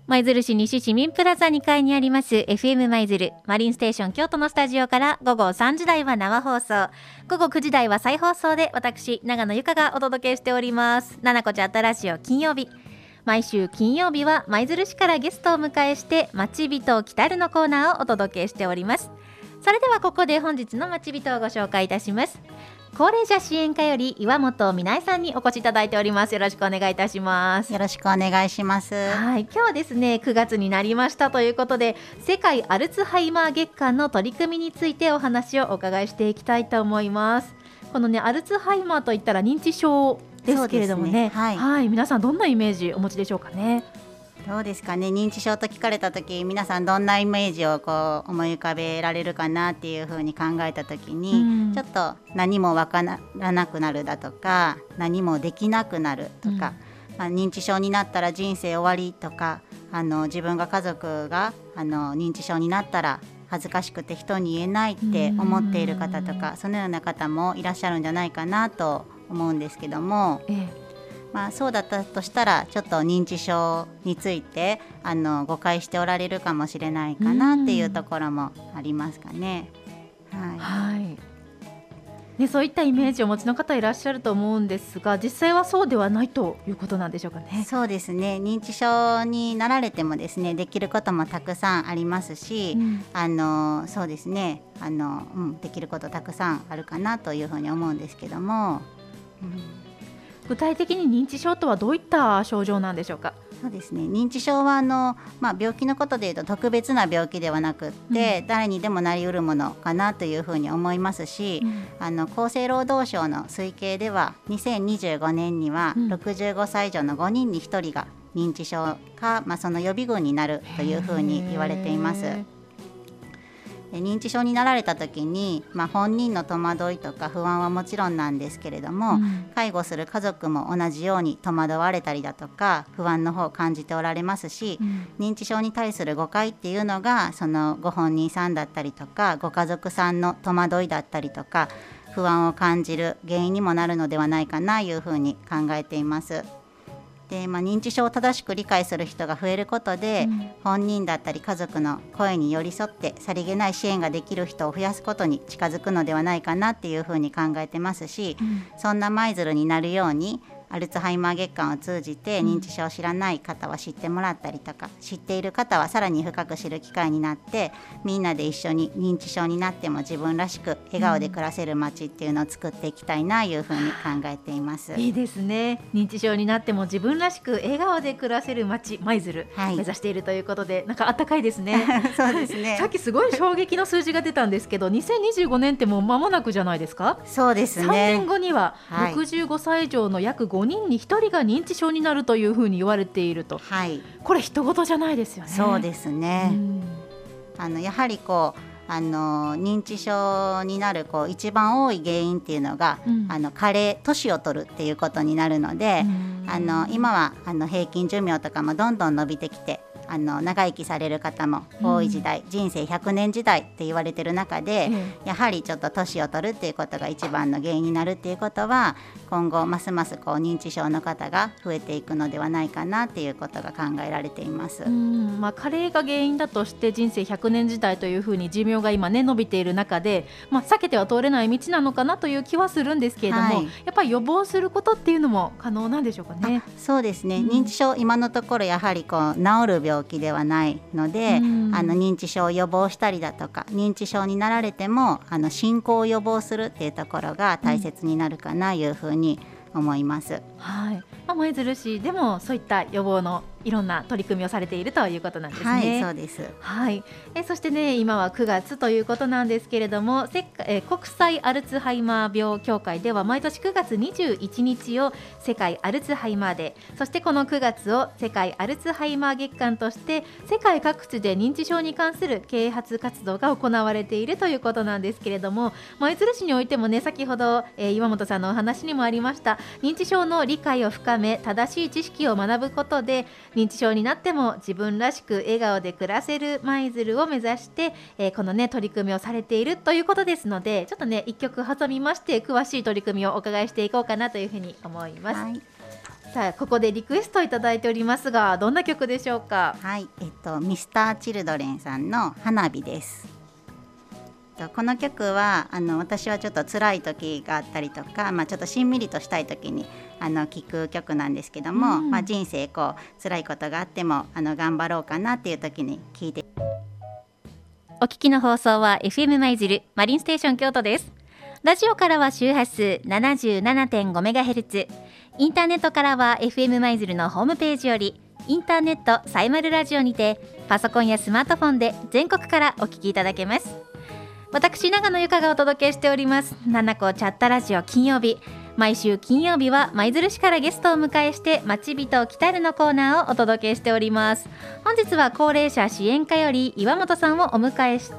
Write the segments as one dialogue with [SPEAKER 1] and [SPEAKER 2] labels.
[SPEAKER 1] 舞鶴市西市民プラザ2階にあります FM 舞鶴マリンステーション京都のスタジオから午後3時台は生放送、午後9時台は再放送で私長野由香がお届けしております。ななこちゃん新しいよ金曜日、毎週金曜日は舞鶴市からゲストを迎えして街人来たるのコーナーをお届けしております。それではここで本日の街人をご紹介いたします。高齢者支援課より岩本美奈恵さんにお越しいただいております。よろしくお願いいたします。
[SPEAKER 2] よろしくお願いします。
[SPEAKER 1] はい、今日はですね9月になりましたということで、世界アルツハイマー月間の取り組みについてお話をお伺いしていきたいと思います。このねアルツハイマーといったら認知症ですけれども ね、はい、皆さんどんなイメージお持ちでしょうかね。
[SPEAKER 2] どうですかね。認知症と聞かれた時、皆さんどんなイメージをこう思い浮かべられるかなっていうふうに考えた時に、ちょっと何もわからなくなるだとか、何もできなくなるとか、認知症になったら人生終わりとか、自分が家族が認知症になったら恥ずかしくて人に言えないって思っている方とか、そのような方もいらっしゃるんじゃないかなと思うんですけども、そうだったとしたらちょっと認知症について誤解しておられるかもしれないかなっていうところもありますかね。
[SPEAKER 1] ね、そういったイメージをお持ちの方いらっしゃると思うんですが、実際はそうではないということなんでしょうかね。
[SPEAKER 2] そうですね。認知症になられてもですね、できることもたくさんありますし、そうですね、できることたくさんあるかなというふうに思うんですけども、
[SPEAKER 1] 具体的に認知症とはどういった症状なんでしょうか。
[SPEAKER 2] そうですね、認知症は病気のことでいうと特別な病気ではなくって、誰にでもなりうるものかなというふうに思いますし、厚生労働省の推計では2025年には65歳以上の5人に1人が認知症か、その予備軍になるというふうに言われています。認知症になられた時に、本人の戸惑いとか不安はもちろんなんですけれども、介護する家族も同じように戸惑われたりだとか不安の方を感じておられますし、認知症に対する誤解っていうのがそのご本人さんだったりとかご家族さんの戸惑いだったりとか不安を感じる原因にもなるのではないかなというふうに考えています。で認知症を正しく理解する人が増えることで、本人だったり家族の声に寄り添ってさりげない支援ができる人を増やすことに近づくのではないかなっていうふうに考えてますし、そんな舞鶴になるようにアルツハイマー月間を通じて認知症を知らない方は知ってもらったりとか、知っている方はさらに深く知る機会になって、みんなで一緒に認知症になっても自分らしく笑顔で暮らせる街っていうのを作っていきたいなというふうに考えています。
[SPEAKER 1] いいですね。認知症になっても自分らしく笑顔で暮らせる街舞鶴、目指しているということで、なんかあったかいですね。
[SPEAKER 2] そうですね。
[SPEAKER 1] さっきすごい衝撃の数字が出たんですけど、2025年ってもう間もなくじゃないですか。
[SPEAKER 2] そうですね。
[SPEAKER 1] 3年後には65歳以上の約5人に1人が認知症になるというふうに言われていると、これ人事じゃないですよね。
[SPEAKER 2] そうですね。やはり認知症になる一番多い原因っていうのが、加齢年を取るっていうことになるので、今は平均寿命とかもどんどん伸びてきて、長生きされる方も多い時代、人生100年時代って言われてる中で、やはりちょっと年を取るっていうことが一番の原因になるっていうことは、今後ますます認知症の方が増えていくのではないかなっていうことが考えられています。
[SPEAKER 1] 加齢が原因だとして人生100年時代というふうに寿命が今ね伸びている中で、避けては通れない道なのかなという気はするんですけれども、やっぱり予防することっていうのも可能なんでしょうかね。
[SPEAKER 2] そうですね。認知症今のところやはり治る病気ではないので、認知症を予防したりだとか、認知症になられても進行を予防するっていうところが大切になるかなというふうに思います。
[SPEAKER 1] 舞鶴市でもそういった予防のいろんな取り組みをされているということなんですね。
[SPEAKER 2] そうです。
[SPEAKER 1] そしてね、今は9月ということなんですけれども、国際アルツハイマー病協会では毎年9月21日を世界アルツハイマーデー、そしてこの9月を世界アルツハイマー月間として世界各地で認知症に関する啓発活動が行われているということなんですけれども、舞鶴市においてもね、先ほど、岩本さんのお話にもありました認知症の理解を深め正しい知識を学ぶことで認知症になっても自分らしく笑顔で暮らせる舞鶴を目指して、このね取り組みをされているということですので、ちょっとね一曲挟みまして詳しい取り組みをお伺いしていこうかなというふうに思います。 さあここでリクエストいただいておりますが、どんな曲でしょうか？
[SPEAKER 2] はい、ミスターチルドレンさんの花火です。この曲は私はちょっと辛い時があったりとか、ちょっとしんみりとしたい時に聴く曲なんですけども、人生辛いことがあっても頑張ろうかなっていう時に聴いて。
[SPEAKER 1] お聞きの放送は FM 舞鶴マリンステーション京都です。ラジオからは周波数 77.5MHz、 インターネットからは FM 舞鶴のホームページよりインターネットサイマルラジオにてパソコンやスマートフォンで全国からお聞きいただけます。私長野由香がお届けしております七子チャットラジオ金曜日。毎週金曜日は舞鶴市からゲストを迎えして町人来たるのコーナーをお届けしております。本日は高齢者支援課より岩本さんをお迎えして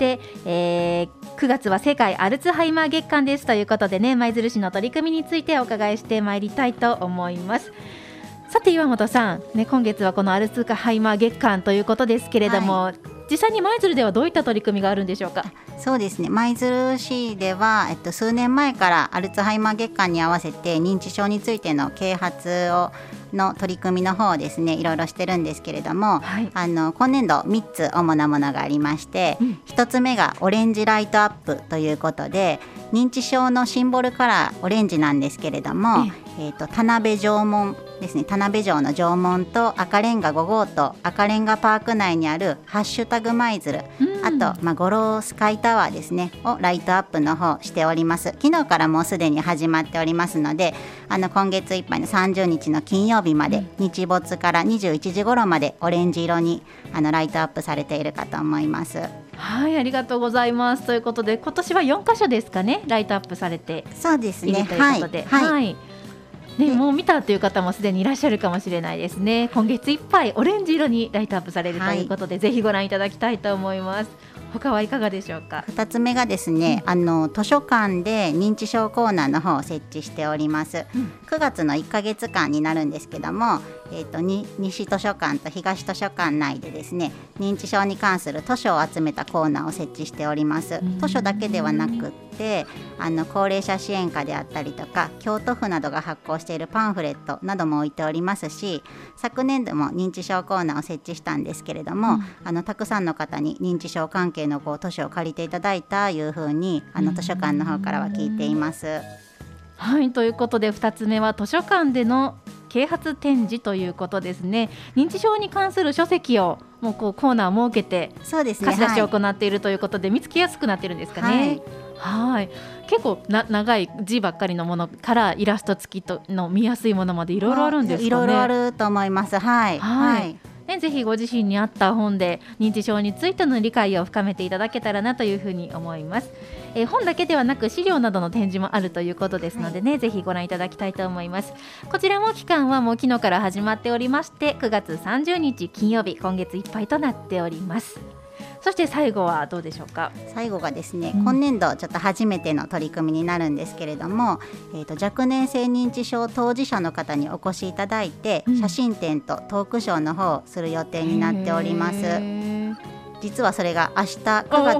[SPEAKER 1] 、9月は世界アルツハイマー月間ですということでね、舞鶴市の取り組みについてお伺いしてまいりたいと思います。さて岩本さん、今月はこのアルツハイマー月間ということですけれども、実際に舞鶴ではどういった取り組みがあるんでしょうか？
[SPEAKER 2] そうですね、舞鶴市では、数年前からアルツハイマー月間に合わせて認知症についての啓発の取り組みの方をですねいろいろしてるんですけれども、今年度3つ主なものがありまして、1つ目がオレンジライトアップということで、認知症のシンボルカラーオレンジなんですけれども、田辺城門ですね、田辺城の城門と赤レンガ5号と赤レンガパーク内にあるハッシュタグ舞鶴、あと、五郎スカイタワーですねをライトアップの方しております。昨日からもうすでに始まっておりますので、今月いっぱいの30日の金曜日まで、日没から21時頃までオレンジ色にライトアップされているかと思います。
[SPEAKER 1] はい、ありがとうございます。ということで今年は4カ所ですかね、ライトアップされているということで、
[SPEAKER 2] そうですね、
[SPEAKER 1] もう見たという方もすでにいらっしゃるかもしれないですね。今月いっぱいオレンジ色にライトアップされるということで、ぜひご覧いただきたいと思います。他はいかがでしょうか？
[SPEAKER 2] 2つ目がですね、図書館で認知症コーナーの方を設置しております。9月の1ヶ月間になるんですけども、西図書館と東図書館内でですね、認知症に関する図書を集めたコーナーを設置しております。図書だけではなくって高齢者支援課であったりとか京都府などが発行しているパンフレットなども置いておりますし、昨年度も認知症コーナーを設置したんですけれども、たくさんの方に認知症関係の図書を借りていただいたいうふうに図書館の方からは聞いています。
[SPEAKER 1] はい、ということで2つ目は図書館での啓発展示ということですね。認知症に関する書籍をもうコーナーを設けて貸し出しを行っているということで、見つけやすくなっているんですかね。はい、結構長い字ばっかりのものからイラスト付きの見やすいものまでいろいろあるんですかね。
[SPEAKER 2] いろいろあると思います。
[SPEAKER 1] ぜひご自身に合った本で認知症についての理解を深めていただけたらなというふうに思います。本だけではなく資料などの展示もあるということですのでね、ぜひご覧いただきたいと思います。こちらも期間はもう昨日から始まっておりまして、9月30日金曜日、今月いっぱいとなっております。そして最後はどうでしょうか？
[SPEAKER 2] 最後がですね、今年度ちょっと初めての取り組みになるんですけれども、若年性認知症当事者の方にお越しいただいて、写真展とトークショーの方をする予定になっております。実はそれが明日9月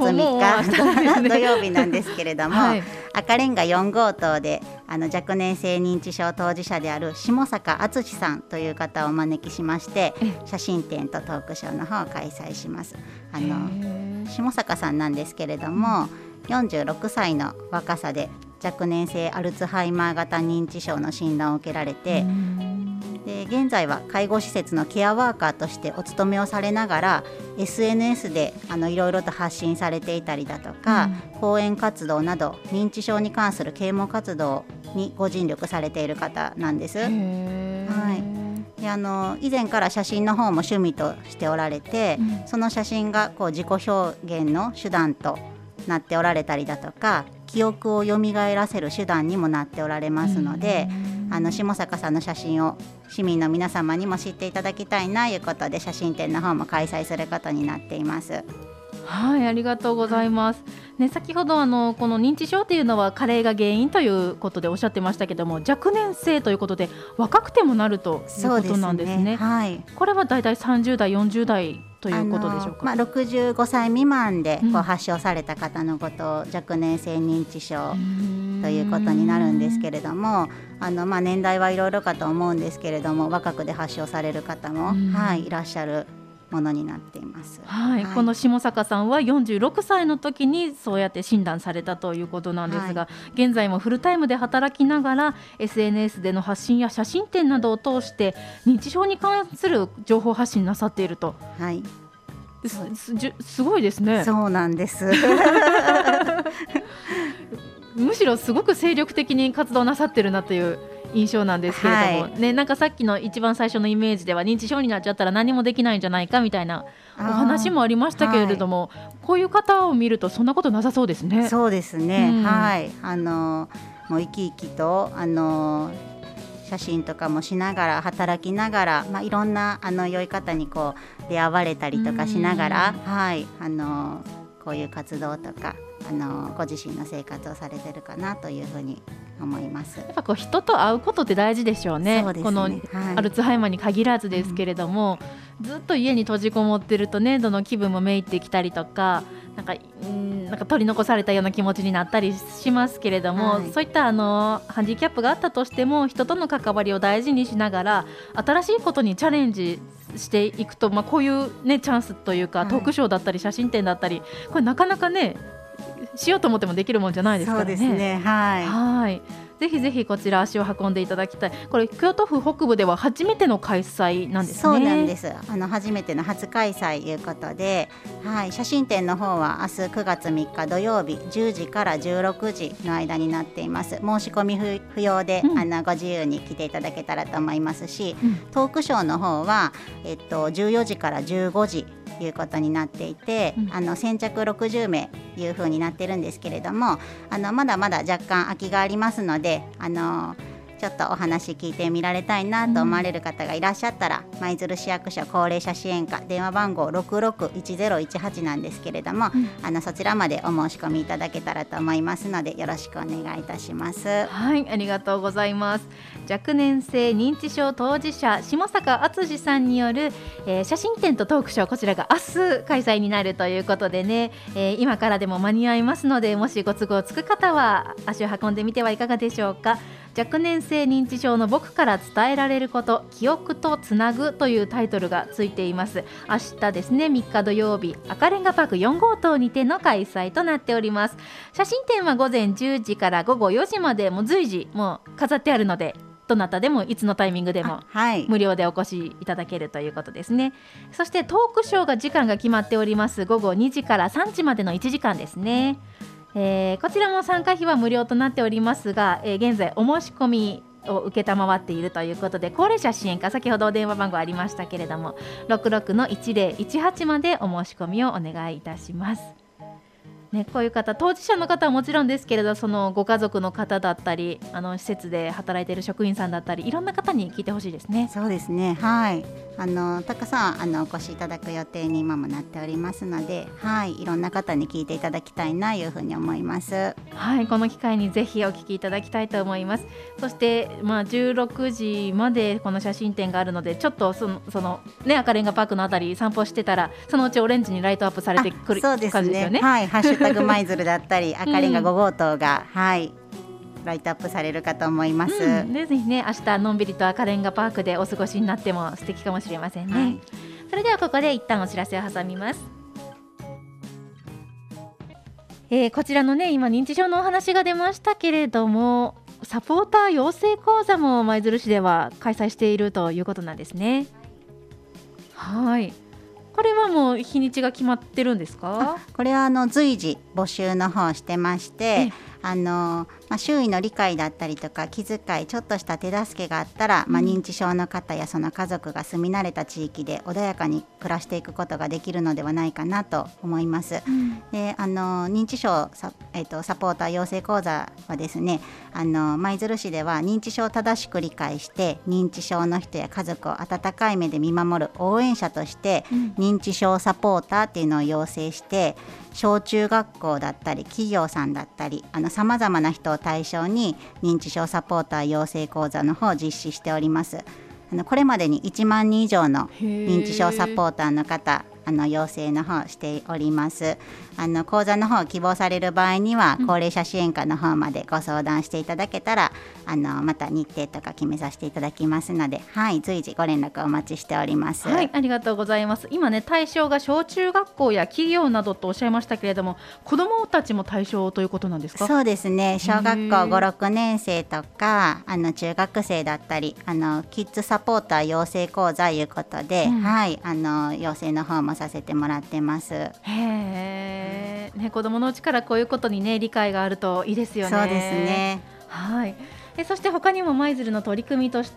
[SPEAKER 2] 3日土曜日なんですけれども、赤レンガ4号棟で若年性認知症当事者である下坂敦さんという方をお招きしまして、写真展とトークショーの方を開催します。下坂さんなんですけれども、46歳の若さで若年性アルツハイマー型認知症の診断を受けられて、で現在は介護施設のケアワーカーとしてお勤めをされながら SNS でいろいろと発信されていたりだとか、講演活動など認知症に関する啓蒙活動にご尽力されている方なんです。で以前から写真の方も趣味としておられて、その写真が自己表現の手段となっておられたりだとか、記憶を蘇らせる手段にもなっておられますので、下坂さんの写真を市民の皆様にも知っていただきたいなということで、写真展の方も開催することになっています。
[SPEAKER 1] はい、ありがとうございます。先ほどこの認知症というのは加齢が原因ということでおっしゃってましたけども、若年性ということで若くてもなるということなんですね。これはだいたい30代40代ということでしょうか。
[SPEAKER 2] 65歳未満で発症された方のことを若年性認知症ということになるんですけれども、年代はいろいろかと思うんですけれども、若くで発症される方も、いらっしゃるものになっています。
[SPEAKER 1] この下坂さんは46歳の時にそうやって診断されたということなんですが、現在もフルタイムで働きながら SNS での発信や写真展などを通して認知症に関する情報発信なさっていると。すごいですね。
[SPEAKER 2] そうなんです
[SPEAKER 1] むしろすごく精力的に活動なさってるなという印象なんですけれども、なんかさっきの一番最初のイメージでは認知症になっちゃったら何もできないんじゃないかみたいなお話もありましたけれども、こういう方を見るとそんなことなさそうですね。
[SPEAKER 2] そうですね、もう生き生きと写真とかもしながら働きながら、いろんな良い方に出会われたりとかしながら、こういう活動とかご自身の生活をされてるかなというふうに思います。
[SPEAKER 1] やっぱ人と会うことって大事でしょうね。このアルツハイマーに限らずですけれども、ずっと家に閉じこもってるとね、どの気分もめいってきたりとか、なんか取り残されたような気持ちになったりしますけれども、そういったハンディキャップがあったとしても人との関わりを大事にしながら新しいことにチャレンジしていくと、こういう、チャンスというか、トークショーだったり写真展だったり、これなかなかねしようと思ってもできるもんじゃないですからね。
[SPEAKER 2] そうですね、
[SPEAKER 1] ぜひぜひこちら足を運んでいただきたい。これ京都府北部では初めての開催なんですね。
[SPEAKER 2] そうなんです。初めての初開催ということで、写真展の方は明日9月3日土曜日10時から16時の間になっています。申し込み不要で、ご自由に来ていただけたらと思いますし、トークショーの方は、14時から15時いうことになっていて、先着60名いう風になってるんですけれども、まだまだ若干空きがありますので、ちょっとお話聞いてみられたいなと思われる方がいらっしゃったら、舞鶴市役所高齢者支援課電話番号661018なんですけれども、そちらまでお申し込みいただけたらと思いますのでよろしくお願いいたします。
[SPEAKER 1] ありがとうございます。若年性認知症当事者下坂敦さんによる、写真展とトークショー、こちらが明日開催になるということでね、今からでも間に合いますので、もしご都合つく方は足を運んでみてはいかがでしょうか。若年性認知症の僕から伝えられること、記憶とつなぐというタイトルがついています。明日ですね、3日土曜日赤レンガパーク4号棟にての開催となっております。写真展は午前10時から午後4時までもう随時もう飾ってあるので、どなたでもいつのタイミングでも無料でお越しいただけるということですね。そしてトークショーが時間が決まっております。午後2時から3時までの1時間ですね。こちらも参加費は無料となっておりますが、現在お申し込みを受けたまわっているということで、高齢者支援課、先ほどお電話番号ありましたけれども 66-1018 までお申し込みをお願いいたします。こういう方、当事者の方はもちろんですけれど、そのご家族の方だったり、施設で働いている職員さんだったり、いろんな方に聞いてほしいですね。
[SPEAKER 2] そうですね、たくさんお越しいただく予定に今もなっておりますので、いろんな方に聞いていただきたいなというふうに思います。
[SPEAKER 1] この機会にぜひお聞きいただきたいと思います。そして、16時までこの写真展があるので、ちょっとその赤レンガパークのあたり散歩してたら、そのうちオレンジにライトアップされてくる感じですよね。
[SPEAKER 2] ハッシュタグ舞鶴だったり赤レンガ5号棟が、ライトアップされるかと思います。
[SPEAKER 1] ぜひね、明日のんびりと赤レンガパークでお過ごしになっても素敵かもしれませんね。それではここで一旦お知らせを挟みます。こちらのね、今認知症のお話が出ましたけれども、サポーター養成講座も舞鶴市では開催しているということなんですね。これはもう日にちが決まってるんですか？
[SPEAKER 2] これは随時募集の方してまして、周囲の理解だったりとか気遣い、ちょっとした手助けがあったら、認知症の方やその家族が住み慣れた地域で穏やかに暮らしていくことができるのではないかなと思います。で認知症サポーター養成講座はですね、舞鶴市では認知症を正しく理解して認知症の人や家族を温かい目で見守る応援者として、認知症サポーターっていうのを養成して、小中学校だったり企業さんだったりさまざまな人を対象に認知症サポーター養成講座の方を実施しております。これまでに1万人以上の認知症サポーターの方要請の方しております。講座の方を希望される場合には、高齢者支援課の方までご相談していただけたら、また日程とか決めさせていただきますので、はい、随時ご連絡お待ちしております。
[SPEAKER 1] はい、ありがとうございます。今ね、対象が小中学校や企業などとおっしゃいましたけれども、子どもたちも対象ということなんですか？
[SPEAKER 2] そうですね、小学校5、6年生とか中学生だったりキッズサポーター養成講座いうことで、はい、養成の方もさせてもらってます。
[SPEAKER 1] へー、ね、子どものうちからこういうことにね理解があるといいですよね。
[SPEAKER 2] そうですね。
[SPEAKER 1] はい。そして他にも舞鶴の取り組みとして、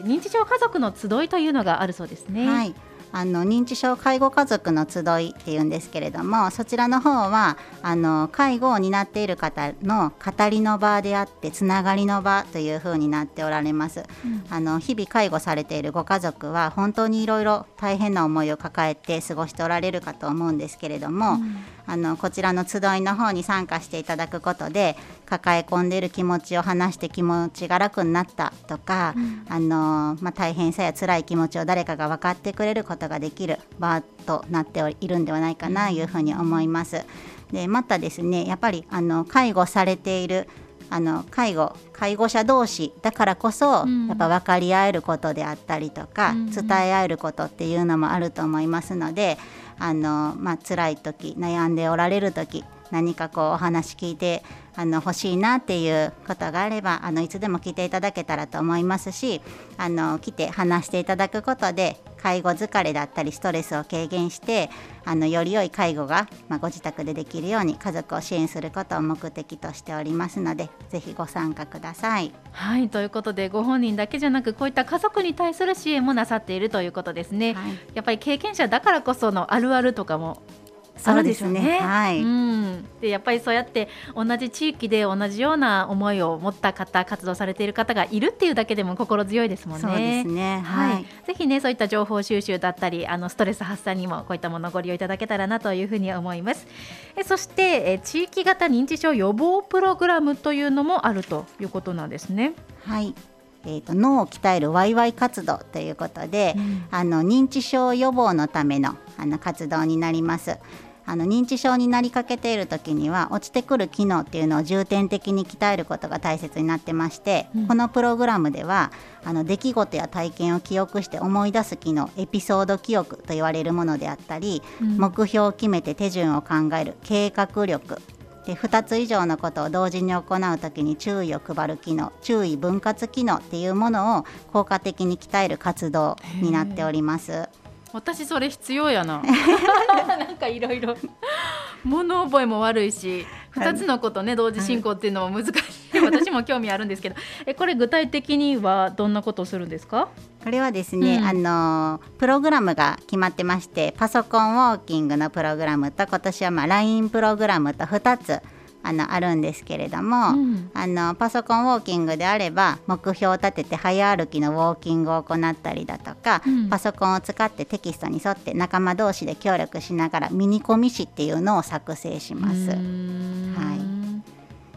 [SPEAKER 1] 認知症家族の集いというのがあるそうですね。
[SPEAKER 2] はい、認知症介護家族の集いっていうんですけれども、そちらの方は介護を担っている方の語りの場であってつながりの場というふうになっておられます。日々介護されているご家族は本当にいろいろ大変な思いを抱えて過ごしておられるかと思うんですけれども、こちらの集いの方に参加していただくことで抱え込んでいる気持ちを話して気持ちが楽になったとか、大変さや辛い気持ちを誰かが分かってくれることができる場となっているんではないかなというふうに思います。でまたですね、やっぱり介護されている介護者同士だからこそ、やっぱ分かり合えることであったりとか、伝え合えることっていうのもあると思いますので、辛い時悩んでおられる時何かお話聞いて欲しいなっていうことがあればいつでも来ていただけたらと思いますし、来て話していただくことで介護疲れだったりストレスを軽減してより良い介護が、ご自宅でできるように家族を支援することを目的としておりますので、ぜひご参加ください。
[SPEAKER 1] はい、ということでご本人だけじゃなくこういった家族に対する支援もなさっているということですね。はい、やっぱり経験者だからこそのあるあるとかもそうですね。はい。でやっぱりそうやって同じ地域で同じような思いを持った方、活動されている方がいるっていうだけでも心強いですもんね。
[SPEAKER 2] そうですね。はい。
[SPEAKER 1] ぜひねそういった情報収集だったりストレス発散にもこういったものをご利用いただけたらなというふうに思います。そして地域型認知症予防プログラムというのもあるということなんですね。
[SPEAKER 2] はい。脳を鍛えるワイワイ活動ということで、認知症予防のための活動になります。認知症になりかけている時には落ちてくる機能っていうのを重点的に鍛えることが大切になってまして、このプログラムでは出来事や体験を記憶して思い出す機能、エピソード記憶と言われるものであったり、目標を決めて手順を考える計画力で、2つ以上のことを同時に行うときに注意を配る機能、注意分割機能っていうものを効果的に鍛える活動になっております。
[SPEAKER 1] 私それ必要やななんかいろいろ物覚えも悪いし2つのことね同時進行っていうのも難しい私も興味あるんですけどこれ具体的にはどんなことをするんですか？
[SPEAKER 2] これはですね、プログラムが決まってまして、パソコンウォーキングのプログラムと今年はLINE プログラムと2つあるんですけれども、パソコンウォーキングであれば目標を立てて早歩きのウォーキングを行ったりだとか、パソコンを使ってテキストに沿って仲間同士で協力しながらミニコミ誌っていうのを作成します。はい。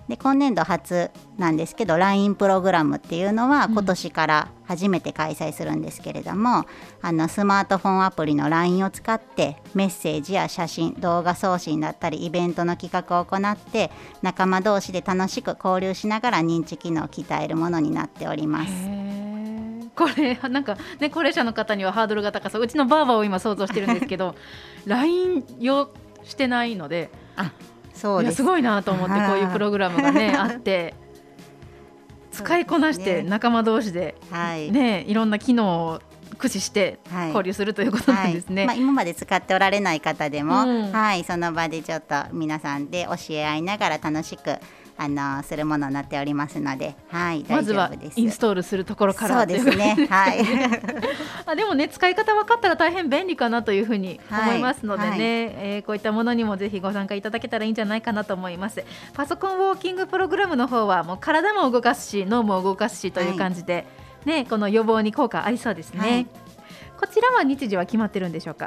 [SPEAKER 2] で今年度初なんですけど LINE プログラムっていうのは今年から初めて開催するんですけれども、スマートフォンアプリの LINE を使ってメッセージや写真、動画送信だったりイベントの企画を行って仲間同士で楽しく交流しながら認知機能を鍛えるものになっております。
[SPEAKER 1] これなんかね高齢者の方にはハードルが高そう。うちのばあばを今想像してるんですけどLINE 用してないので、
[SPEAKER 2] そうです。
[SPEAKER 1] すごいなと思ってこういうプログラムがねあって使いこなして仲間同士で、いろんな機能を駆使して交流するということなんですね。
[SPEAKER 2] 今まで使っておられない方でも、その場でちょっと皆さんで教え合いながら楽しくするものになっておりますので、大丈夫です。
[SPEAKER 1] まずはインストールするところから
[SPEAKER 2] そうですね。
[SPEAKER 1] でもね使い方分かったら大変便利かなというふうに思いますのでね、こういったものにもぜひご参加いただけたらいいんじゃないかなと思います。パソコンウォーキングプログラムの方はもう体も動かすし脳も動かすしという感じで、この予防に効果ありそうですね。こちらは日時は決まってるんでしょうか？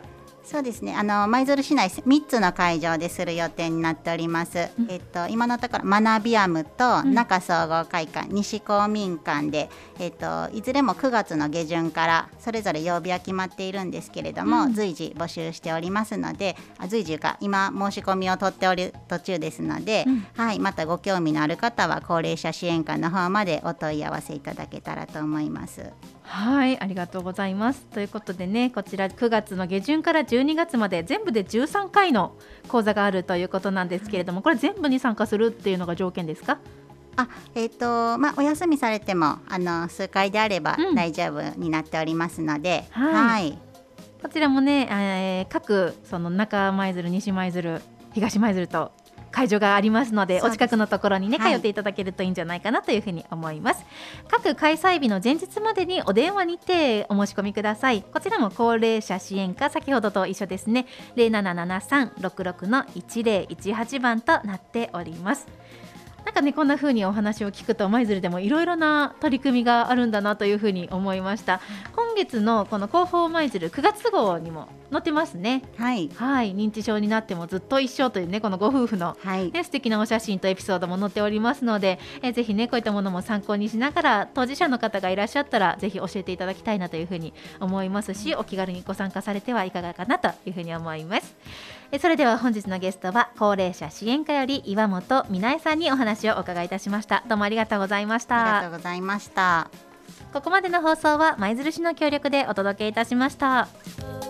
[SPEAKER 2] そうですね、舞鶴市内3つの会場でする予定になっております、今のところ学びアムと中総合会館、西公民館で、いずれも9月の下旬からそれぞれ曜日は決まっているんですけれども、随時募集しておりますので、随時か今申し込みを取っておる途中ですので、はい、またご興味のある方は高齢者支援課の方までお問い合わせいただけたらと思います。
[SPEAKER 1] はい、ありがとうございます。ということでね、こちら9月の下旬から12月まで全部で13回の講座があるということなんですけれども、これ全部に参加するっていうのが条件ですか？
[SPEAKER 2] お休みされても数回であれば大丈夫になっておりますので、はい、
[SPEAKER 1] こちらもね、各その中舞鶴、西舞鶴、東舞鶴と会場がありますので、お近くのところにね、通っていただけるといいんじゃないかなというふうに思います。各開催日の前日までにお電話にてお申し込みください。こちらも高齢者支援課、先ほどと一緒ですね、077366-1018番となっております。なんかね、こんな風にお話を聞くと舞鶴でもいろいろな取り組みがあるんだなというふうに思いました。今月のこの広報舞鶴9月号にも載ってますね。はい、認知症になってもずっと一緒というね、このご夫婦の、素敵なお写真とエピソードも載っておりますので、ぜひねこういったものも参考にしながら、当事者の方がいらっしゃったらぜひ教えていただきたいなというふうに思いますし、お気軽にご参加されてはいかがかなというふうに思います。それでは本日のゲストは高齢者支援課より岩本美奈恵さんにお話をお伺いいたしました。どうもありがとうございました。
[SPEAKER 2] ありがとうございました。
[SPEAKER 1] ここまでの放送は舞鶴市の協力でお届けいたしました。